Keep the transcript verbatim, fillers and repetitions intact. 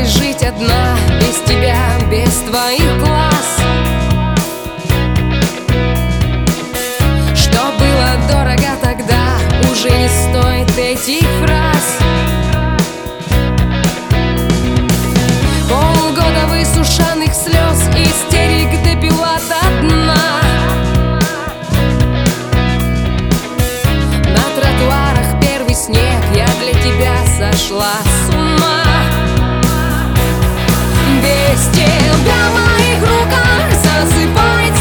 Осталось жить одна, без тебя, без твоих глаз. Что было дорого тогда, уже не стоит этих фраз. Полгода высушенных слез, истерик допила до дна. На тротуарах первый снег, я для тебя сошла с ума. Без тебя в моих руках засыпает